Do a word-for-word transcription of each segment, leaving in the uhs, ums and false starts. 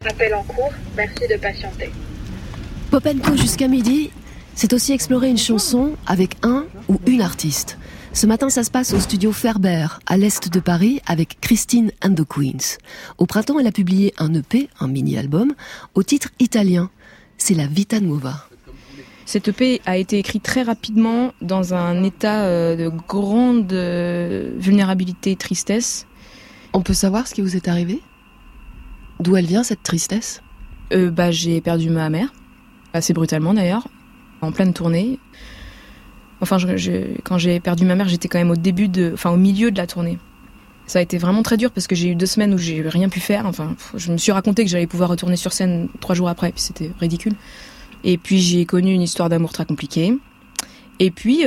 Appel en cours, merci de patienter. Pop and Co jusqu'à midi, c'est aussi explorer une chanson avec un ou une artiste. Ce matin, ça se passe au studio Ferber, à l'est de Paris, avec Christine and the Queens. Au printemps, elle a publié un E P, un mini-album, au titre italien. C'est la Vita Nuova. Cet E P a été écrit très rapidement dans un état de grande vulnérabilité et tristesse. On peut savoir ce qui vous est arrivé ? D'où elle vient, cette tristesse ? euh, bah, J'ai perdu ma mère, assez brutalement d'ailleurs, en pleine tournée. Enfin, je, je, quand j'ai perdu ma mère, j'étais quand même au début de, enfin, au milieu de la tournée. Ça a été vraiment très dur parce que j'ai eu deux semaines où j'ai rien pu faire. Enfin, je me suis raconté que j'allais pouvoir retourner sur scène trois jours après, puis c'était ridicule. Et puis j'ai connu une histoire d'amour très compliquée. Et puis,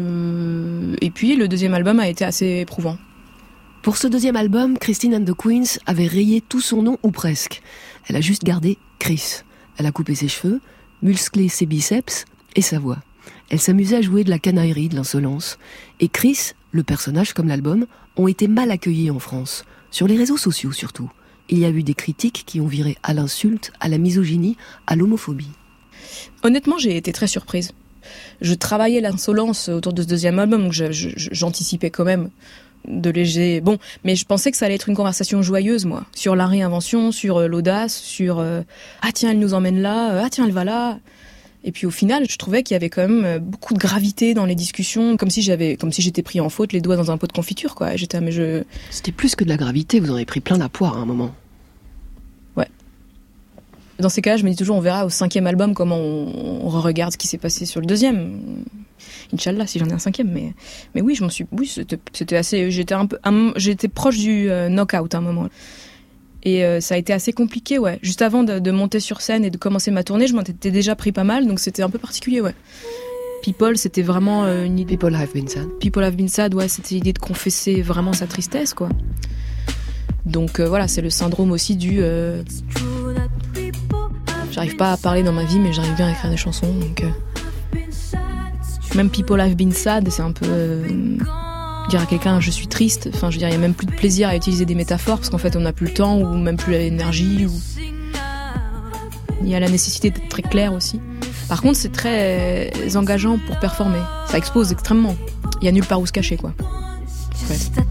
euh, et puis le deuxième album a été assez éprouvant. Pour ce deuxième album, Christine and the Queens avait rayé tout son nom ou presque. Elle a juste gardé Chris. Elle a coupé ses cheveux, musclé ses biceps et sa voix. Elle s'amusait à jouer de la canaillerie, de l'insolence. Et Chris, le personnage comme l'album, ont été mal accueillis en France. Sur les réseaux sociaux surtout. Il y a eu des critiques qui ont viré à l'insulte, à la misogynie, à l'homophobie. Honnêtement, j'ai été très surprise. Je travaillais l'insolence autour de ce deuxième album, donc je, je, j'anticipais quand même de léger... Bon, mais je pensais que ça allait être une conversation joyeuse, moi. Sur la réinvention, sur euh, l'audace, sur... Euh, ah tiens, elle nous emmène là, euh, ah tiens, elle va là... Et puis au final, je trouvais qu'il y avait quand même beaucoup de gravité dans les discussions, comme si j'avais, comme si j'étais pris en faute les doigts dans un pot de confiture, quoi. J'étais, mais je... C'était plus que de la gravité, vous en avez pris plein la poire à un moment. Ouais. Dans ces cas-là, je me dis toujours, on verra au cinquième album comment on, on regarde ce qui s'est passé sur le deuxième. Inch'Allah, si j'en ai un cinquième, mais, mais oui, je m'en suis, oui, c'était, c'était assez, j'étais un peu, un, j'étais proche du euh, knock-out à un moment. Et euh, ça a été assez compliqué, ouais. Juste avant de, de monter sur scène et de commencer ma tournée, je m'en étais déjà pris pas mal, donc c'était un peu particulier, ouais. People, c'était vraiment euh, une idée... People have been sad. People have been sad, ouais, c'était l'idée de confesser vraiment sa tristesse, quoi. Donc euh, voilà, c'est le syndrome aussi du... Euh... J'arrive pas à parler dans ma vie, mais j'arrive bien à écrire des chansons, donc... Euh... Même People have been sad, c'est un peu... Euh... Dire à quelqu'un je suis triste, enfin je veux dire il y a même plus de plaisir à utiliser des métaphores parce qu'en fait on n'a plus le temps ou même plus l'énergie ou... Il y a la nécessité d'être très clair aussi. Par contre c'est très engageant pour performer, ça expose extrêmement. Il y a nulle part où se cacher quoi. Ouais.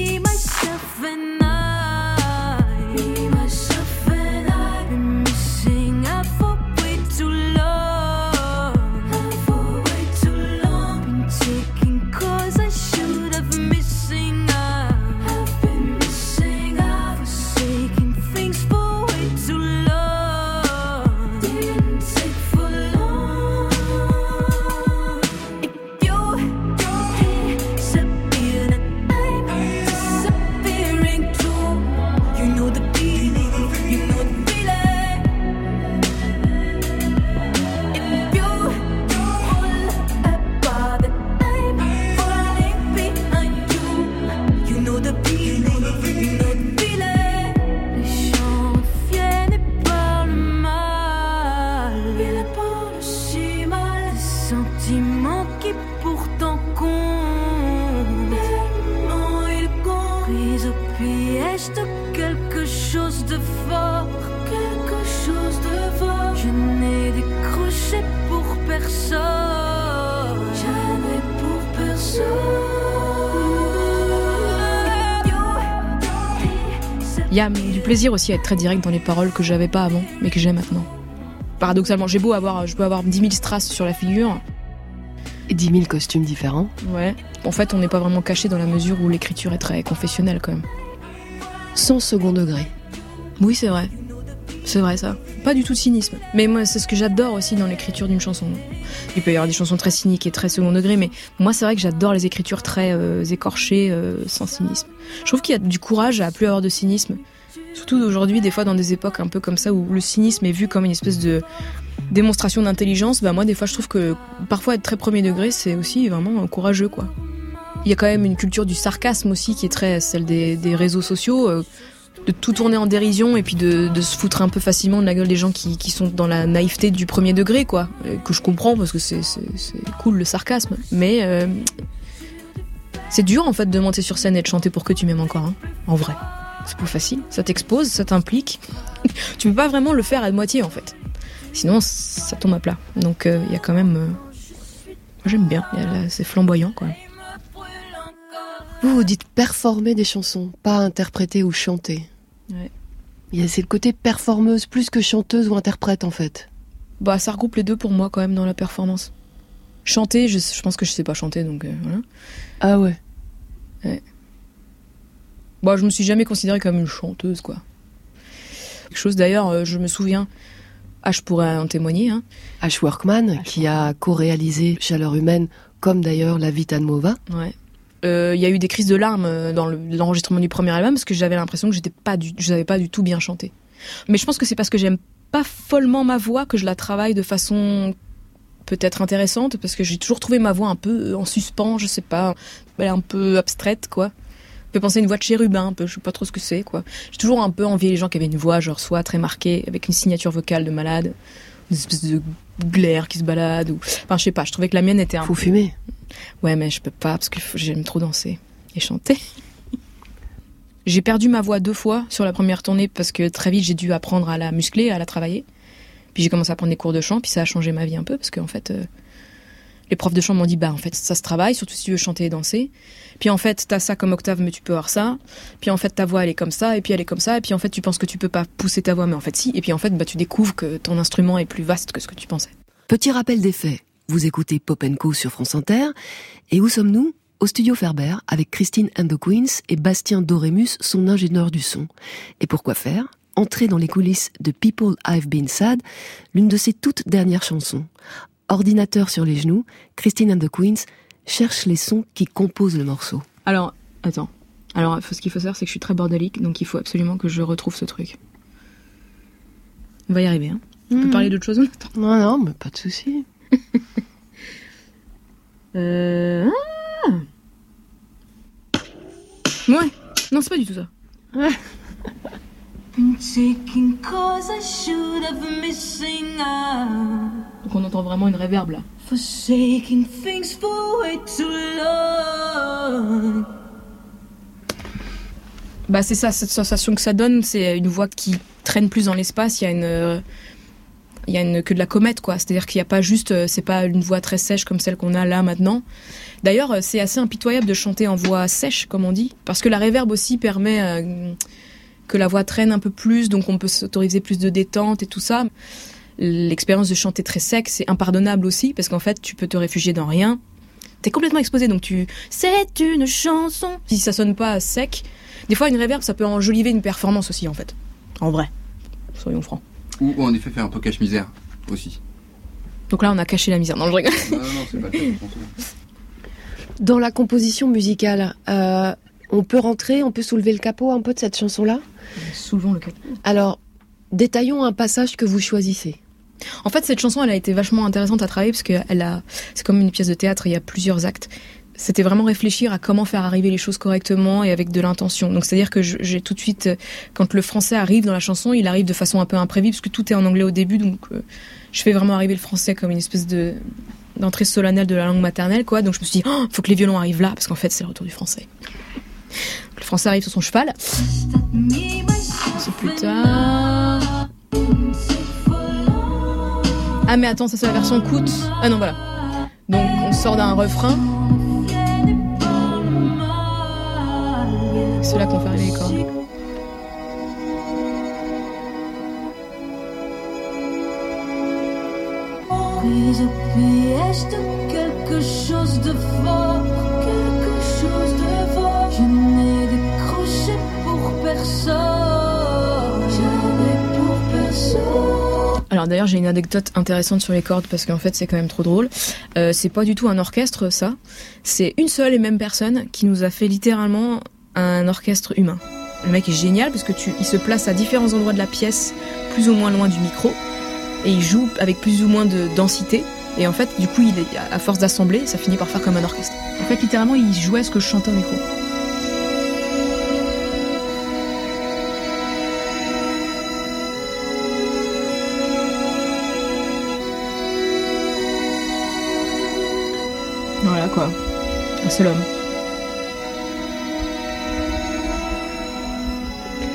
Il y a du plaisir aussi à être très direct dans les paroles que j'avais pas avant, mais que j'ai maintenant. Paradoxalement, j'ai beau avoir, je peux avoir dix mille strass sur la figure. Et dix mille costumes différents. Ouais. En fait, on n'est pas vraiment caché dans la mesure où l'écriture est très confessionnelle quand même. Sans second degré. Oui, c'est vrai. C'est vrai ça. Pas du tout de cynisme. Mais moi, c'est ce que j'adore aussi dans l'écriture d'une chanson. Il peut y avoir des chansons très cyniques et très second degré, mais moi, c'est vrai que j'adore les écritures très euh, écorchées, euh, sans cynisme. Je trouve qu'il y a du courage à plus avoir de cynisme. Surtout aujourd'hui, des fois, dans des époques un peu comme ça, où le cynisme est vu comme une espèce de démonstration d'intelligence. Bah moi, des fois, je trouve que parfois être très premier degré, c'est aussi vraiment courageux, quoi. Il y a quand même une culture du sarcasme aussi, qui est très celle des, des réseaux sociaux. Euh, de tout tourner en dérision et puis de, de se foutre un peu facilement de la gueule des gens qui, qui sont dans la naïveté du premier degré, quoi. Et que je comprends parce que c'est, c'est, c'est cool le sarcasme. Mais euh, c'est dur en fait de monter sur scène et de chanter pour que tu m'aimes encore, hein, en vrai. c'est pas facile. Ça t'expose, ça t'implique. Tu peux pas vraiment le faire à moitié en fait. Sinon, ça tombe à plat. Donc il euh, y a quand même... Euh... Moi j'aime bien, y a là, c'est flamboyant quoi. Vous, vous dites performer des chansons, pas interpréter ou chanter. Ouais. C'est le côté performeuse plus que chanteuse ou interprète en fait. Bah ça regroupe les deux pour moi quand même dans la performance. Chanter, je, je pense que je sais pas chanter donc euh, voilà. Ah ouais. Ouais. Bah je me suis jamais considérée comme une chanteuse quoi. Quelque chose d'ailleurs, euh, je me souviens, ah je pourrais en témoigner. Hein. Ash Workman, Ash qui Workman. a co-réalisé Chaleur humaine, comme d'ailleurs La Vita Nuova. Ouais. Il euh, y a eu des crises de larmes dans le, l'enregistrement du premier album parce que j'avais l'impression que j'étais pas du, je savais pas du tout bien chanter. Mais je pense que c'est parce que j'aime pas follement ma voix que je la travaille de façon peut-être intéressante parce que j'ai toujours trouvé ma voix un peu en suspens, je sais pas, elle est un peu abstraite quoi. On peut penser à une voix de chérubin, un peu, je sais pas trop ce que c'est quoi. J'ai toujours un peu envié les gens qui avaient une voix genre soit très marquée avec une signature vocale de malade, une espèce de glaire qui se balade ou enfin je sais pas, je trouvais que la mienne était un Faut peu... fumer. Ouais, mais je peux pas parce que j'aime trop danser et chanter. J'ai perdu ma voix deux fois sur la première tournée parce que très vite j'ai dû apprendre à la muscler, à la travailler. Puis j'ai commencé à prendre des cours de chant, puis ça a changé ma vie un peu parce qu'en fait, euh, les profs de chant m'ont dit bah en fait ça se travaille, surtout si tu veux chanter et danser. Puis en fait t'as ça comme octave, mais tu peux avoir ça. Puis en fait ta voix elle est comme ça, et puis elle est comme ça, et puis en fait tu penses que tu peux pas pousser ta voix, mais en fait si. Et puis en fait bah tu découvres que ton instrument est plus vaste que ce que tu pensais. Petit rappel des faits. Vous écoutez Pop and Co sur France Inter. Et où sommes-nous ? Au studio Ferber, avec Christine and the Queens et Bastien Dorémus, son ingénieur du son. Et pour quoi faire ? Entrer dans les coulisses de People I've Been Sad, l'une de ses toutes dernières chansons. Ordinateur sur les genoux, Christine and the Queens cherche les sons qui composent le morceau. Alors, attends. Alors, ce qu'il faut savoir, c'est que je suis très bordélique, donc il faut absolument que je retrouve ce truc. On va y arriver, hein. On mmh. peut parler d'autre chose ? Non, non, mais pas de souci. euh... Ah ouais, non, c'est pas du tout ça. Ouais. Donc on entend vraiment une réverb là. Bah c'est ça, cette sensation que ça donne, c'est une voix qui traîne plus dans l'espace. Il y a une, il y a une que de la comète quoi. C'est-à-dire qu'il n'y a pas juste, c'est pas une voix très sèche comme celle qu'on a là maintenant. D'ailleurs, c'est assez impitoyable de chanter en voix sèche, comme on dit, parce que la réverb aussi permet euh, que la voix traîne un peu plus, donc on peut s'autoriser plus de détente et tout ça. L'expérience de chanter très sec, c'est impardonnable aussi, parce qu'en fait, tu peux te réfugier dans rien. T'es complètement exposé, donc tu... C'est une chanson. Si ça sonne pas sec, des fois une réverb, ça peut enjoliver une performance aussi, en fait. En vrai, soyons francs. Ou en effet faire un peu cache-misère, aussi. Donc là, on a caché la misère. Non, je rigole. Non, non, non, c'est pas le cas. Dans la composition musicale, euh, on peut rentrer, on peut soulever le capot un peu de cette chanson-là ? Soulevons le capot. Alors, détaillons un passage que vous choisissez. En fait, cette chanson, elle a été vachement intéressante à travailler parce que elle a, c'est comme une pièce de théâtre, il y a plusieurs actes. C'était vraiment réfléchir à comment faire arriver les choses correctement et avec de l'intention. Donc, c'est-à-dire que je, j'ai tout de suite, quand le français arrive dans la chanson, il arrive de façon un peu imprévisible parce que tout est en anglais au début, donc euh, je fais vraiment arriver le français comme une espèce de d'entrée solennelle de la langue maternelle, quoi. Donc, je me suis dit, oh, faut que les violons arrivent là parce qu'en fait, c'est le retour du français. Le français arrive sur son cheval. C'est plus tard. Ah mais attends, ça c'est la version coûte. Ah non, voilà. Donc on sort d'un refrain. C'est là qu'on fait arriver les cordes. Prise au piège de quelque chose de fort, quelque chose de fort. Je n'ai décroché pour personne, jamais pour personne. Alors d'ailleurs j'ai une anecdote intéressante sur les cordes parce qu'en fait c'est quand même trop drôle. Euh, c'est pas du tout un orchestre ça, c'est une seule et même personne qui nous a fait littéralement un orchestre humain. Le mec est génial parce que tu, il se place à différents endroits de la pièce, plus ou moins loin du micro, et il joue avec plus ou moins de densité. Et en fait du coup il est, à force d'assembler, ça finit par faire comme un orchestre. En fait littéralement il jouait ce que je chantais au micro. Voilà quoi, un seul homme.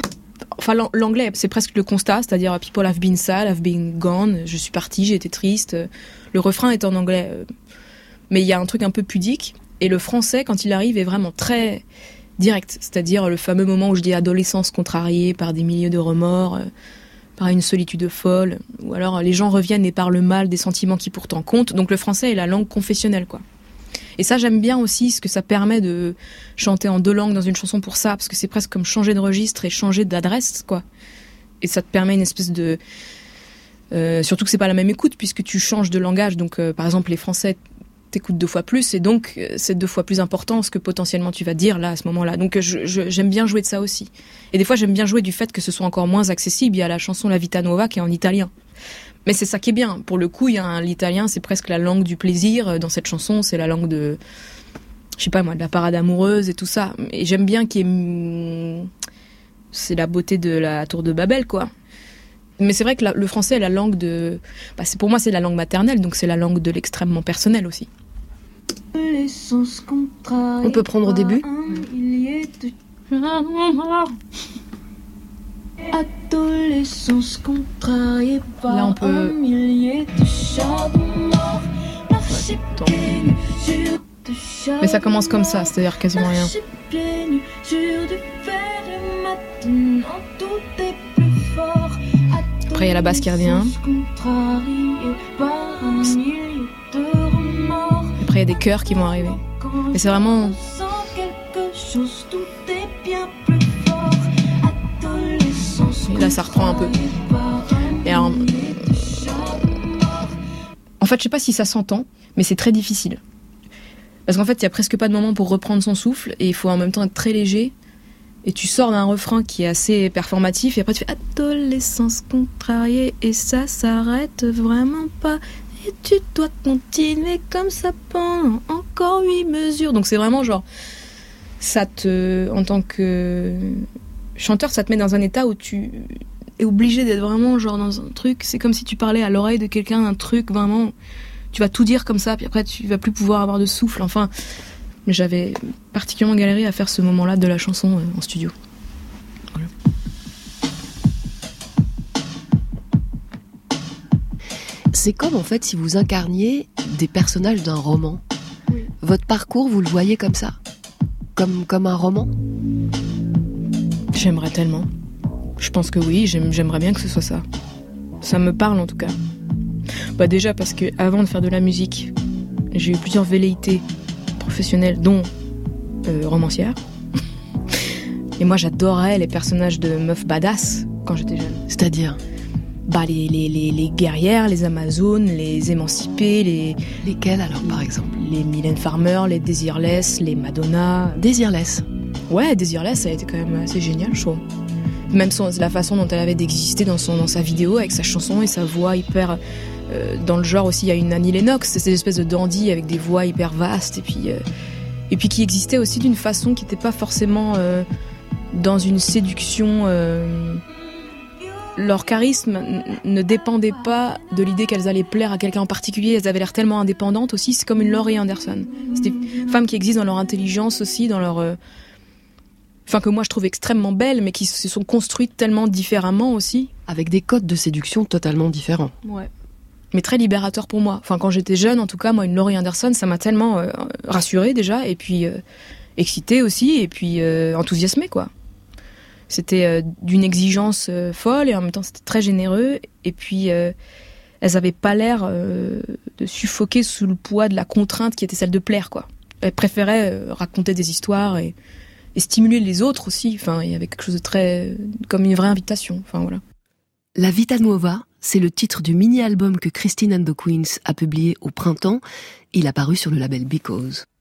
enfin l'anglais, c'est presque le constat, c'est-à-dire people have been sad, have been gone, je suis partie, j'ai été triste. Le refrain est en anglais, mais il y a un truc un peu pudique. Et le français, quand il arrive, est vraiment très direct, c'est-à-dire le fameux moment où je dis adolescence contrariée par des milieux de remords, par une solitude folle, ou alors les gens reviennent et parlent mal des sentiments qui pourtant comptent. Donc le français est la langue confessionnelle, quoi. Et ça, j'aime bien aussi ce que ça permet de chanter en deux langues dans une chanson pour ça, parce que c'est presque comme changer de registre et changer d'adresse, quoi. Et ça te permet une espèce de... Euh, surtout que c'est pas la même écoute, puisque tu changes de langage. Donc, euh, par exemple, les Français t'écoutent deux fois plus, et donc euh, c'est deux fois plus important ce que potentiellement tu vas dire là, à ce moment-là. Donc je, je, j'aime bien jouer de ça aussi. Et des fois, j'aime bien jouer du fait que ce soit encore moins accessible. Il y a la chanson La Vita Nuova qui est en italien. Mais c'est ça qui est bien. Pour le coup, il y a un, l'italien, c'est presque la langue du plaisir. Dans cette chanson, c'est la langue de, je sais pas moi, de la parade amoureuse et tout ça. Et j'aime bien qu'il y ait... C'est la beauté de la tour de Babel, quoi. Mais c'est vrai que la, le français est la langue de... Bah c'est, pour moi, c'est la langue maternelle, donc c'est la langue de l'extrêmement personnel aussi. On peut prendre au début. Adolescence contrariée par Là, on peut... un millier de charbons morts. Marcher pieds nus sur de charbons. Mais ça commence comme ça, c'est-à-dire quasiment rien. Marcher pieds nus sur du fer et maintenant tout est plus fort. Après, il y a la basse qui revient. Contrariée par un millier de remords. Après, il y a des chœurs qui vont arriver. Mais c'est vraiment... quelque chose, tout est bien plus fort. Et là, ça reprend un peu. Et alors, en fait, je sais pas si ça s'entend, mais c'est très difficile. Parce qu'en fait, il y a presque pas de moment pour reprendre son souffle, et il faut en même temps être très léger. Et tu sors d'un refrain qui est assez performatif, et après tu fais adolescence contrariée, et ça s'arrête vraiment pas. Et tu dois continuer comme ça pendant encore huit mesures. Donc c'est vraiment genre, ça te, en tant que chanteur, ça te met dans un état où tu es obligé d'être vraiment genre dans un truc. C'est comme si tu parlais à l'oreille de quelqu'un, un truc vraiment, tu vas tout dire comme ça, puis après tu vas plus pouvoir avoir de souffle. Enfin, j'avais particulièrement galéré à faire ce moment-là de la chanson euh, en studio. Voilà. C'est comme en fait si vous incarniez des personnages d'un roman. Oui. Votre parcours, vous le voyez comme ça, comme, comme un roman. J'aimerais tellement. Je pense que oui, j'aime, j'aimerais bien que ce soit ça. Ça me parle en tout cas. Bah déjà parce que avant de faire de la musique, j'ai eu plusieurs velléités professionnelles, dont euh, romancière. Et moi j'adorais les personnages de meufs badass quand j'étais jeune. C'est-à-dire Bah les, les, les, les guerrières, les amazones, les émancipées, les... Lesquelles alors par exemple? Les Mylène Farmer, les Desireless, les Madonna. Desireless. Ouais, Desireless, ça a été quand même assez génial, je trouve. Même son, la façon dont elle avait d'exister dans, son, dans sa vidéo, avec sa chanson et sa voix hyper... Euh, dans le genre aussi, il y a une Annie Lennox, c'est cette espèce de dandy avec des voix hyper vastes, et puis, euh, et puis qui existait aussi d'une façon qui n'était pas forcément euh, dans une séduction... Euh, leur charisme n- ne dépendait pas de l'idée qu'elles allaient plaire à quelqu'un en particulier, elles avaient l'air tellement indépendantes aussi, c'est comme une Laurie Anderson. C'est des femmes qui existent dans leur intelligence aussi, dans leur... Euh, Enfin, que moi je trouve extrêmement belles, mais qui se sont construites tellement différemment aussi. Avec des codes de séduction totalement différents. Ouais. Mais très libérateur pour moi. Enfin, quand j'étais jeune, en tout cas, moi, une Laurie Anderson, ça m'a tellement euh, rassurée déjà, et puis euh, excitée aussi, et puis euh, enthousiasmée, quoi. C'était euh, d'une exigence euh, folle, et en même temps, c'était très généreux, et puis euh, elles avaient pas l'air euh, de suffoquer sous le poids de la contrainte qui était celle de plaire, quoi. Elles préféraient euh, raconter des histoires et et stimuler les autres aussi. Enfin, il y avait quelque chose de très... comme une vraie invitation. Enfin, voilà. La Vita Nuova, c'est le titre du mini-album que Christine and the Queens a publié au printemps. Il a paru sur le label Because.